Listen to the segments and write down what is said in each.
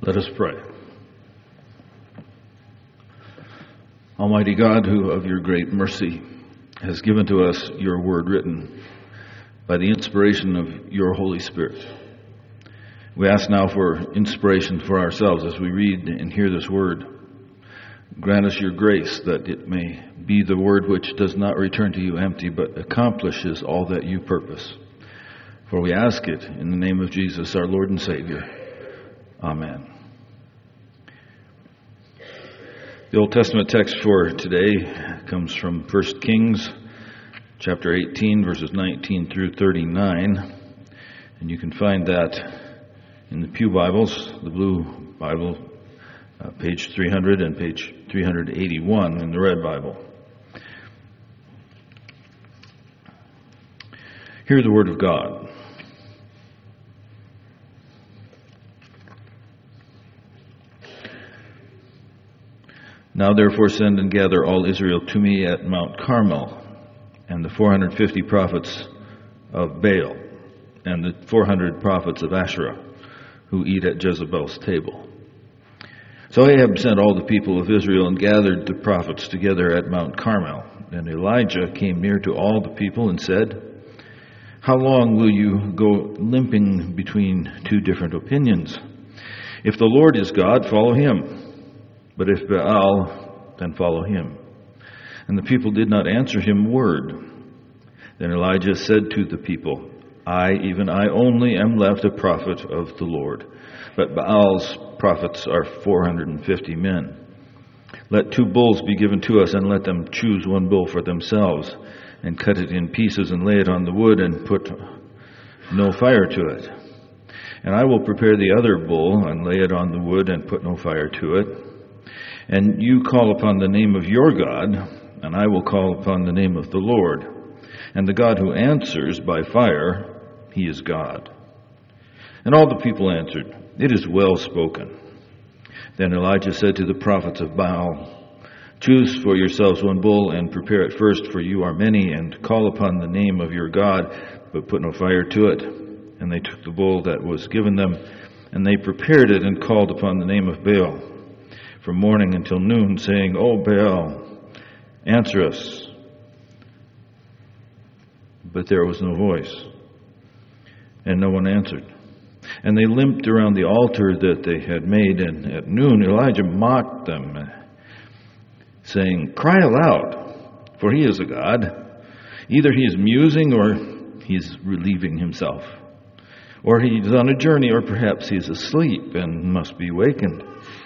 Let us pray. Almighty God, who of your great mercy has given to us your word written by the inspiration of your Holy Spirit, we ask now for inspiration for ourselves as we read and hear this word. Grant us your grace that it may be the word which does not return to you empty, but accomplishes all that you purpose. For we ask it in the name of Jesus, our Lord and Savior. Amen. The Old Testament text for today comes from 1 Kings chapter 18, verses 19 through 39. And you can find that in the Pew Bibles, the Blue Bible, page 300 and page 381 in the Red Bible. Hear the word of God. Now therefore send and gather all Israel to me at Mount Carmel, and the 450 prophets of Baal, and the 400 prophets of Asherah, who eat at Jezebel's table. So Ahab sent all the people of Israel and gathered the prophets together at Mount Carmel. And Elijah came near to all the people and said, "How long will you go limping between two different opinions? If the Lord is God, follow him. But if Baal, then follow him." And the people did not answer him word. Then Elijah said to the people, I, even I only, am left a prophet of the Lord, but Baal's prophets are 450 men. Let 2 bulls be given to us, and let them choose 1 bull for themselves, and cut it in pieces, and lay it on the wood, and put no fire to it. And I will prepare the other bull, and lay it on the wood, and put no fire to it. And you call upon the name of your God, and I will call upon the name of the Lord. And the God who answers by fire, he is God. And all the people answered, It is well spoken. Then Elijah said to the prophets of Baal, Choose for yourselves 1 bull, and prepare it first, for you are many, and call upon the name of your God, but put no fire to it. And they took the bull that was given them, and they prepared it, and called upon the name of Baal from morning until noon, saying, O Baal, answer us. But there was no voice, and no one answered. And they limped around the altar that they had made, and at noon Elijah mocked them, saying, Cry aloud, for he is a god. Either he is musing, or he is relieving himself, or he is on a journey, or perhaps he is asleep and must be wakened.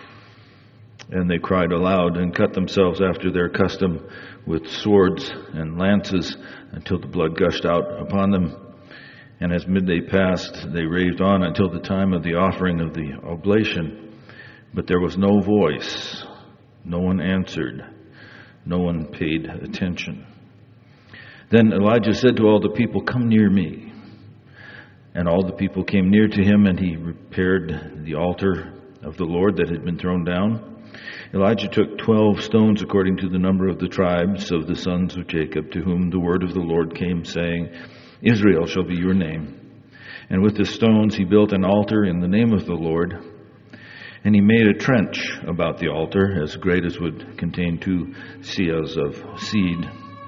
And they cried aloud and cut themselves after their custom with swords and lances until the blood gushed out upon them. And as midday passed, they raved on until the time of the offering of the oblation. But there was no voice. No one answered. No one paid attention. Then Elijah said to all the people, Come near me. And all the people came near to him, and he repaired the altar of the Lord that had been thrown down. Elijah took 12 stones according to the number of the tribes of the sons of Jacob, to whom the word of the Lord came, saying, Israel shall be your name. And with the stones he built an altar in the name of the Lord. And he made a trench about the altar, as great as would contain 2 seahs of seed.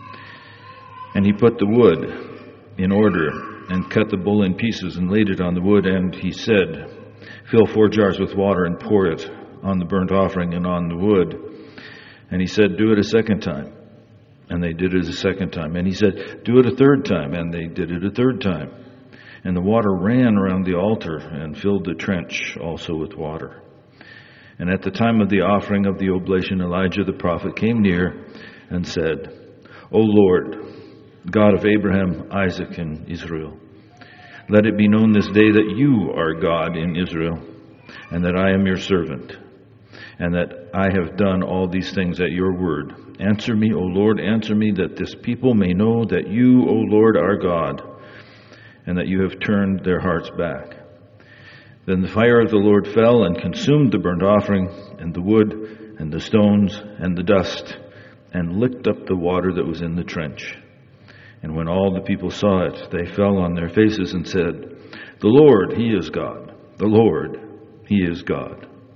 And he put the wood in order, and cut the bull in pieces, and laid it on the wood. And he said, Fill 4 jars with water, and pour it on the burnt offering and on the wood. And he said, Do it a second time. And they did it a second time. And he said, Do it a third time. And they did it a third time. And the water ran around the altar and filled the trench also with water. And at the time of the offering of the oblation, Elijah the prophet came near and said, O Lord, God of Abraham, Isaac, and Israel, let it be known this day that you are God in Israel, and that I am your servant, and that I have done all these things at your word. Answer me, O Lord, answer me, that this people may know that you, O Lord, are God, and that you have turned their hearts back. Then the fire of the Lord fell and consumed the burnt offering, and the wood, and the stones, and the dust, and licked up the water that was in the trench. And when all the people saw it, they fell on their faces and said, The Lord, He is God. The Lord, He is God.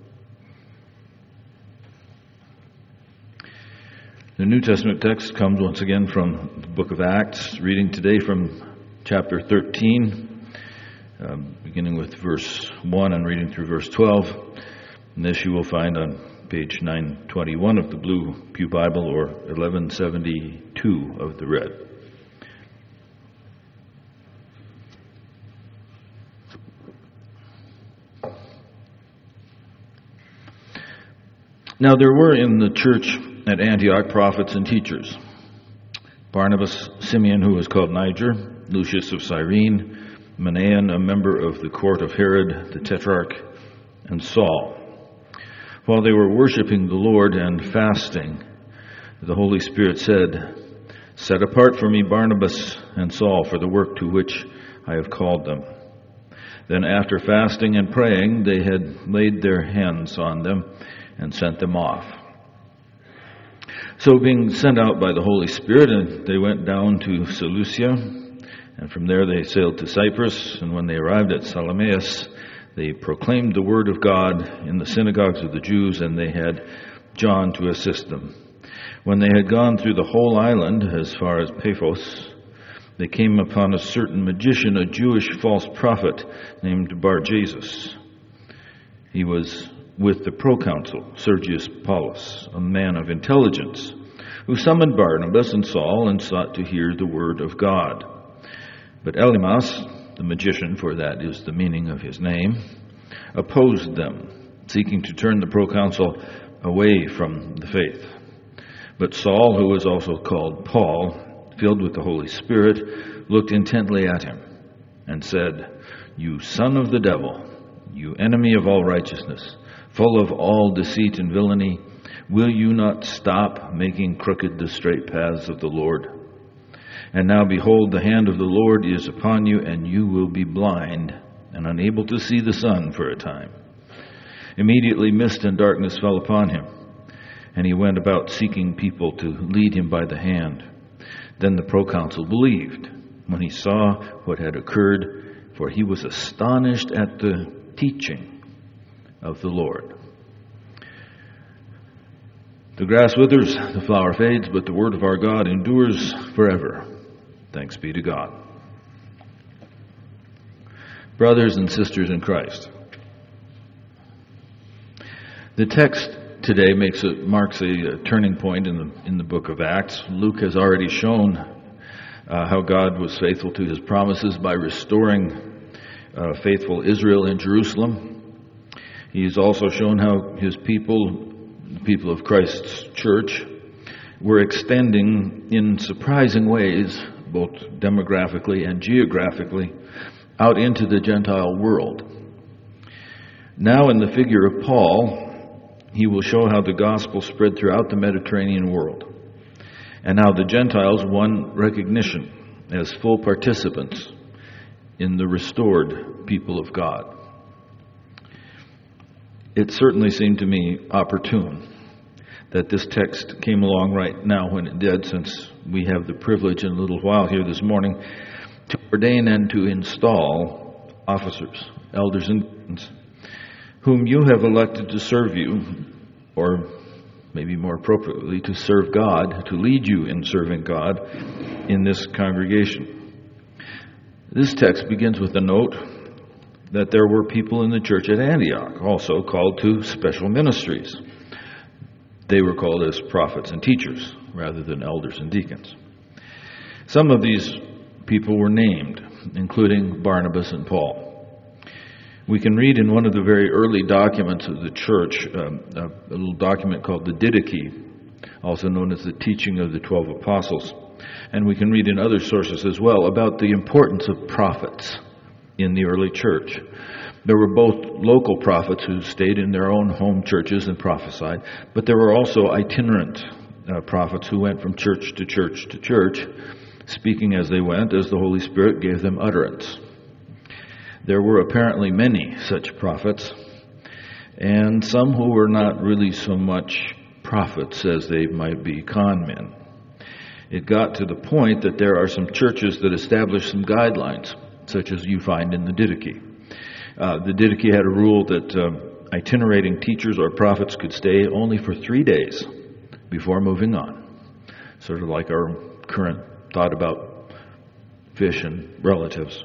The New Testament text comes once again from the book of Acts, reading today from chapter 13, beginning with verse 1 and reading through verse 12. And this you will find on page 921 of the Blue Pew Bible, or 1172 of the Red. Now there were in the church at Antioch prophets and teachers: Barnabas, Simeon, who was called Niger, Lucius of Cyrene, Manaen, a member of the court of Herod the Tetrarch, and Saul. While they were worshiping the Lord and fasting, the Holy Spirit said, "Set apart for me Barnabas and Saul for the work to which I have called them." Then after fasting and praying, they had laid their hands on them and sent them off. So being sent out by the Holy Spirit, they went down to Seleucia, and from there they sailed to Cyprus, and when they arrived at Salamis, they proclaimed the word of God in the synagogues of the Jews, and they had John to assist them. When they had gone through the whole island as far as Paphos, they came upon a certain magician, a Jewish false prophet named Bar-Jesus. He was with the proconsul, Sergius Paulus, a man of intelligence, who summoned Barnabas and Saul and sought to hear the word of God. But Elymas, the magician, for that is the meaning of his name, opposed them, seeking to turn the proconsul away from the faith. But Saul, who was also called Paul, filled with the Holy Spirit, looked intently at him and said, "You son of the devil, you enemy of all righteousness, full of all deceit and villainy, will you not stop making crooked the straight paths of the Lord? And now behold, the hand of the Lord is upon you, and you will be blind and unable to see the sun for a time." Immediately mist and darkness fell upon him, and he went about seeking people to lead him by the hand. Then the proconsul believed when he saw what had occurred, for he was astonished at the teaching of the Lord. The grass withers, the flower fades, but the word of our God endures forever. Thanks be to God. Brothers and sisters in Christ, the text today marks a turning point in the book of Acts. Luke has already shown how God was faithful to his promises by restoring faithful Israel in Jerusalem. He has also shown how his people, the people of Christ's church, were extending in surprising ways, both demographically and geographically, out into the Gentile world. Now in the figure of Paul, he will show how the gospel spread throughout the Mediterranean world, and how the Gentiles won recognition as full participants in the restored people of God. It certainly seemed to me opportune that this text came along right now when it did, since we have the privilege in a little while here this morning to ordain and to install officers, elders, and deacons, whom you have elected to serve you, or maybe more appropriately, to serve God, to lead you in serving God in this congregation. This text begins with a note that there were people in the church at Antioch also called to special ministries. They were called as prophets and teachers rather than elders and deacons. Some of these people were named, including Barnabas and Paul. We can read in one of the very early documents of the church, a little document called the Didache, also known as the Teaching of the 12 Apostles. And we can read in other sources as well about the importance of prophets in the early church. There were both local prophets who stayed in their own home churches and prophesied, but there were also itinerant prophets who went from church to church to church, speaking as they went, as the Holy Spirit gave them utterance. There were apparently many such prophets, and some who were not really so much prophets as they might be con men. It got to the point that there are some churches that established some guidelines, such as you find in the Didache. The Didache had a rule that itinerating teachers or prophets could stay only for 3 days before moving on. sort of like our current thought about fish and relatives.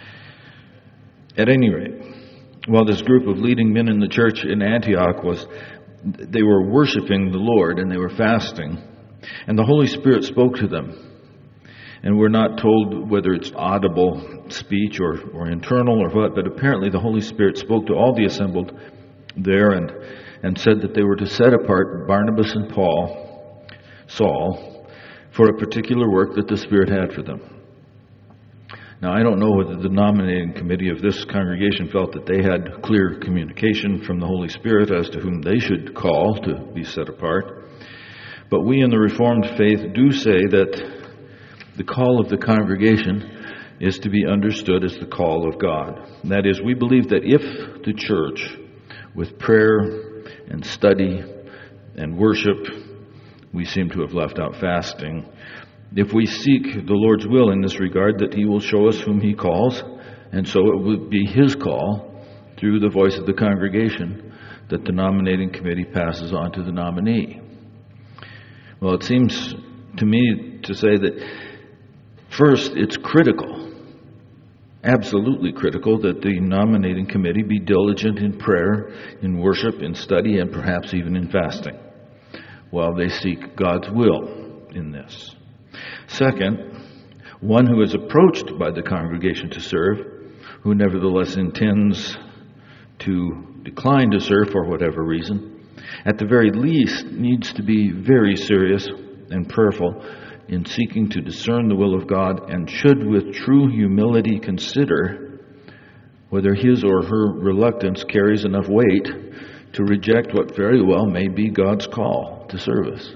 At any rate, while this group of leading men in the church in Antioch they were worshiping the Lord and they were fasting, and the Holy Spirit spoke to them. And we're not told whether it's audible speech or internal or what, but apparently the Holy Spirit spoke to all the assembled there and said that they were to set apart Barnabas and Saul, for a particular work that the Spirit had for them. Now, I don't know whether the nominating committee of this congregation felt that they had clear communication from the Holy Spirit as to whom they should call to be set apart. But we in the Reformed faith do say that the call of the congregation is to be understood as the call of God. And that is, we believe that if the church, with prayer and study and worship, we seem to have left out fasting, if we seek the Lord's will in this regard, that He will show us whom He calls, and so it would be His call, through the voice of the congregation, that the nominating committee passes on to the nominee. Well, it seems to me to say that first, it's critical, absolutely critical, that the nominating committee be diligent in prayer, in worship, in study, and perhaps even in fasting, while they seek God's will in this. Second, one who is approached by the congregation to serve, who nevertheless intends to decline to serve for whatever reason, at the very least needs to be very serious and prayerful in seeking to discern the will of God, and should with true humility consider whether his or her reluctance carries enough weight to reject what very well may be God's call to service.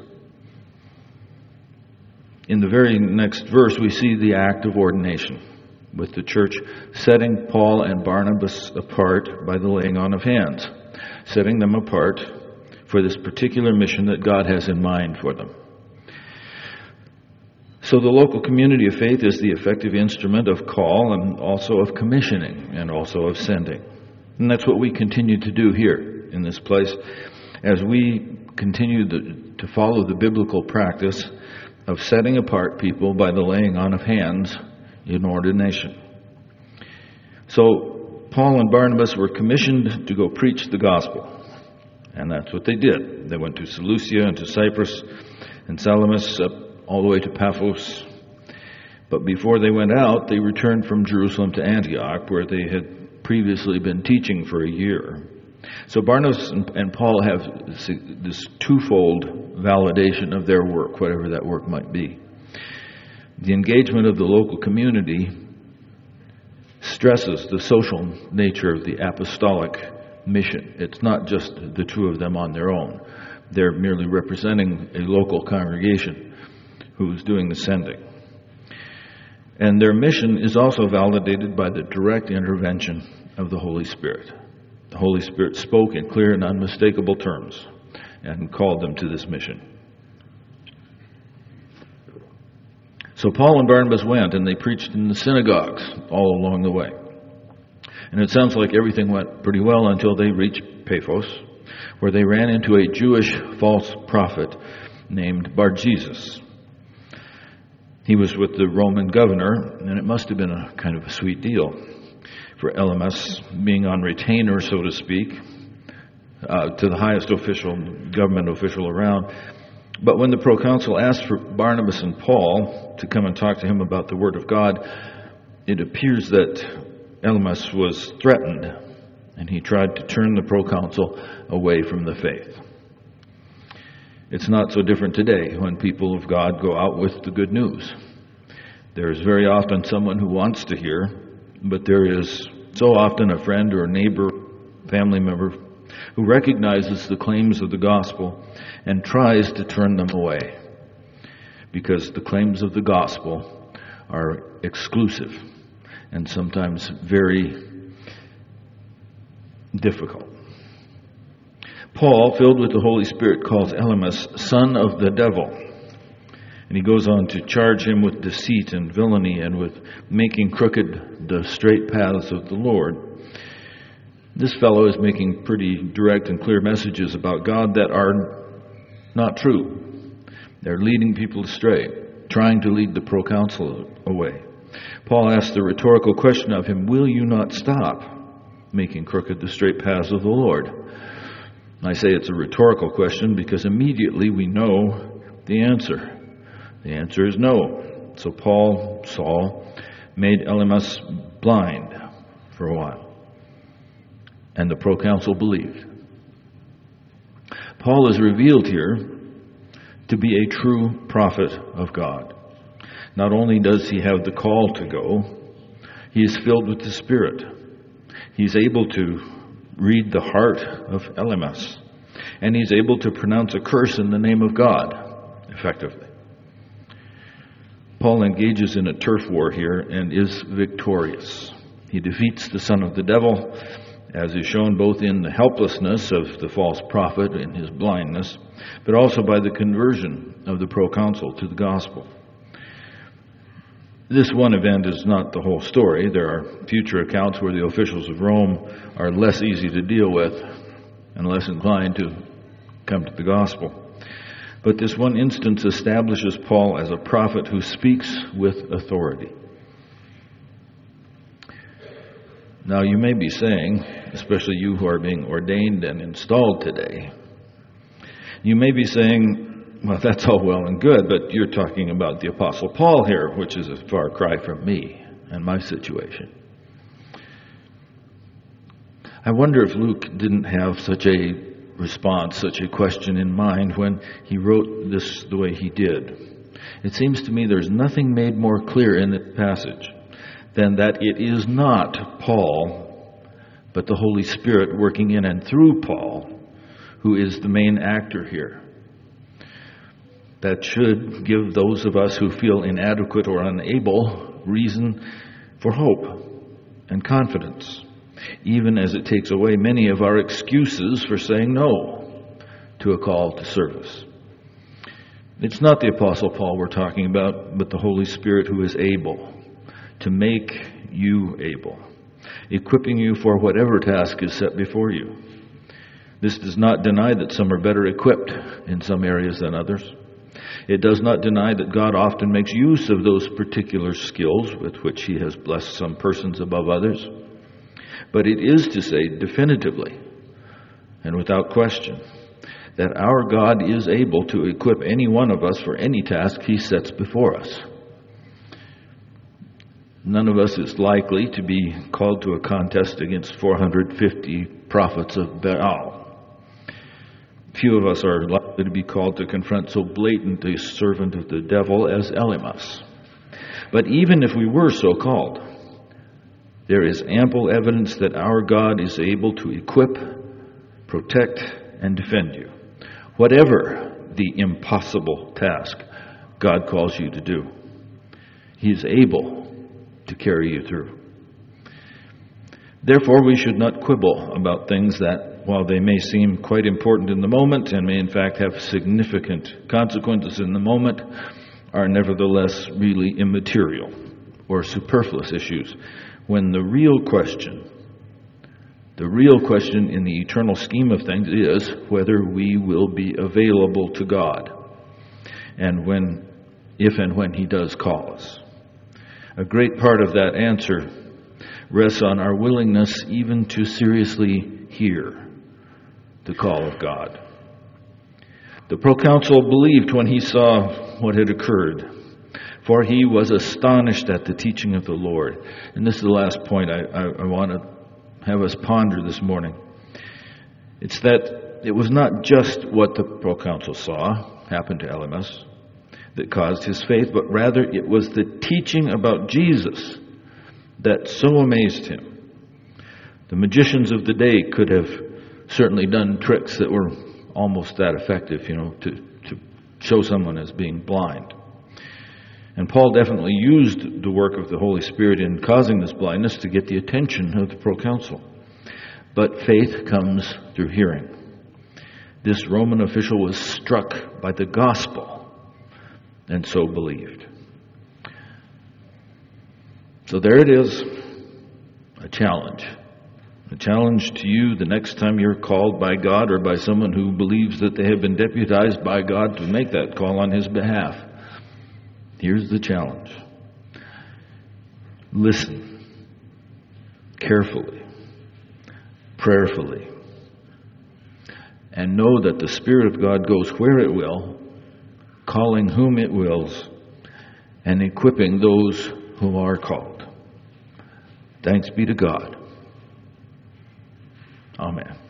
In the very next verse, we see the act of ordination, with the church setting Paul and Barnabas apart by the laying on of hands, setting them apart for this particular mission that God has in mind for them. So the local community of faith is the effective instrument of call and also of commissioning and also of sending. And that's what we continue to do here in this place as we continue to follow the biblical practice of setting apart people by the laying on of hands in ordination. So Paul and Barnabas were commissioned to go preach the gospel. And that's what they did. They went to Seleucia and to Cyprus and Salamis, all the way to Paphos. But before they went out, they returned from Jerusalem to Antioch, where they had previously been teaching for a year. So Barnabas and Paul have this twofold validation of their work, whatever that work might be. The engagement of the local community stresses the social nature of the apostolic mission. It's not just the two of them on their own. They're merely representing a local congregation who's doing the sending. And their mission is also validated by the direct intervention of the Holy Spirit. The Holy Spirit spoke in clear and unmistakable terms and called them to this mission. So Paul and Barnabas went and they preached in the synagogues all along the way. And it sounds like everything went pretty well until they reached Paphos, where they ran into a Jewish false prophet named Bar-Jesus. He was with the Roman governor, and it must have been a kind of a sweet deal for Elymas, being on retainer, so to speak, to the highest government official around. But when the proconsul asked for Barnabas and Paul to come and talk to him about the Word of God, it appears that Elymas was threatened, and he tried to turn the proconsul away from the faith. It's not so different today when people of God go out with the good news. There is very often someone who wants to hear, but there is so often a friend or a neighbor, family member, who recognizes the claims of the gospel and tries to turn them away, because the claims of the gospel are exclusive and sometimes very difficult. Paul, filled with the Holy Spirit, calls Elymas son of the devil. And he goes on to charge him with deceit and villainy and with making crooked the straight paths of the Lord. This fellow is making pretty direct and clear messages about God that are not true. They're leading people astray, trying to lead the proconsul away. Paul asks the rhetorical question of him, will you not stop making crooked the straight paths of the Lord? And I say it's a rhetorical question because immediately we know the answer. The answer is no. So Saul, made Elymas blind for a while. And the proconsul believed. Paul is revealed here to be a true prophet of God. Not only does he have the call to go, he is filled with the Spirit. He's able to read the heart of Elymas, and he's able to pronounce a curse in the name of God effectively. Paul engages in a turf war here and is victorious. He defeats the son of the devil, as is shown both in the helplessness of the false prophet in his blindness, but also by the conversion of the proconsul to the gospel. This one event is not the whole story. There are future accounts where the officials of Rome are less easy to deal with and less inclined to come to the gospel. But this one instance establishes Paul as a prophet who speaks with authority. Now you may be saying, especially you who are being ordained and installed today, you may be saying, well, that's all well and good, but you're talking about the Apostle Paul here, which is a far cry from me and my situation. I wonder if Luke didn't have such a response, such a question in mind when he wrote this the way he did. It seems to me there's nothing made more clear in the passage than that it is not Paul, but the Holy Spirit working in and through Paul, who is the main actor here. That should give those of us who feel inadequate or unable reason for hope and confidence, even as it takes away many of our excuses for saying no to a call to service. It's not the Apostle Paul we're talking about, but the Holy Spirit who is able to make you able, equipping you for whatever task is set before you. This does not deny that some are better equipped in some areas than others. It does not deny that God often makes use of those particular skills with which He has blessed some persons above others. But it is to say definitively and without question that our God is able to equip any one of us for any task He sets before us. None of us is likely to be called to a contest against 450 prophets of Baal. Few of us are likely to be called to confront so blatant a servant of the devil as Elymas. But even if we were so called, there is ample evidence that our God is able to equip, protect, and defend you, whatever the impossible task God calls you to do. He is able to carry you through. Therefore, we should not quibble about things that, while they may seem quite important in the moment and may in fact have significant consequences in the moment, are nevertheless really immaterial or superfluous issues, when the real question in the eternal scheme of things is whether we will be available to God and if and when He does call us. A great part of that answer rests on our willingness even to seriously hear the call of God. The proconsul believed when he saw what had occurred, for he was astonished at the teaching of the Lord. And this is the last point I want to have us ponder this morning. It's that it was not just what the proconsul saw happen to Elymas that caused his faith, but rather it was the teaching about Jesus that so amazed him. The magicians of the day could have certainly done tricks that were almost that effective, to show someone as being blind. And Paul definitely used the work of the Holy Spirit in causing this blindness to get the attention of the proconsul. But faith comes through hearing. This Roman official was struck by the gospel and so believed. So there it is, a challenge. The challenge to you the next time you're called by God or by someone who believes that they have been deputized by God to make that call on His behalf. Here's the challenge. Listen carefully, prayerfully, and know that the Spirit of God goes where it will, calling whom it wills, and equipping those who are called. Thanks be to God. Amen.